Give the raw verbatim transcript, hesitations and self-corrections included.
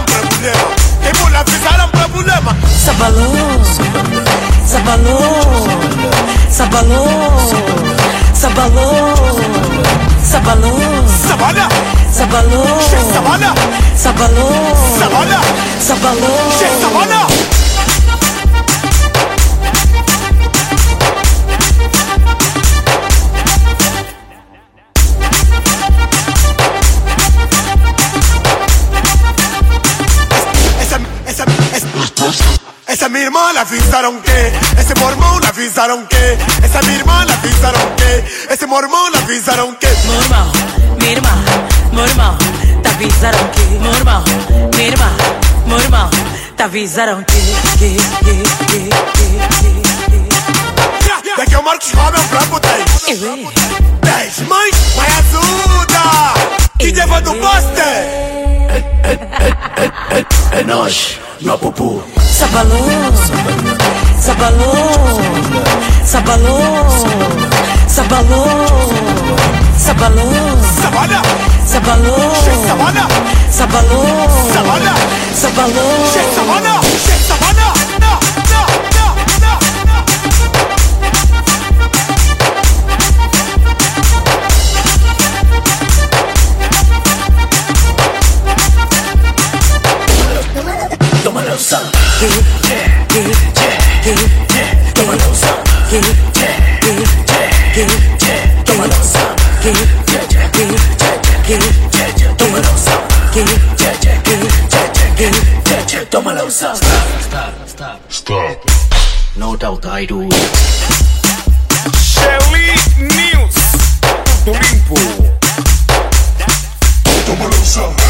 avisaram problema. Tipo, la avisaram problema. Sabalô, sabalô, sabalô, sabalô, sabalô, Sabana, sabalô, Sabana, sabalô, Sabana, sabalô, Sabana. Esa mi irmã, la avisaron que ese mormón, la avisaron que esa mi irmã, la avisaron que ese mormón, la avisaron que mormão, minha irmã, mormão, te avisaram que mormão, minha irmã, mormão, te avisaram que que que que que que daqui o Marcos Robin pra botei dez mãe, mãe ajuda que leva do poste É, é, é, é, é nós, no pupu. Sabalô, sabalô, sabalô, sabalô, sabalô, Sabana, sabalô, Sabana, sabalô, Sabana, sabalô, Sabana, Sabana. Toma noção. que que que que Toma noção. que que que Toma noção. que que que Toma noção. que que Toma noção. Stop, stop, stop. No doubt I do. Shelly News, tudo limpo. Toma noção.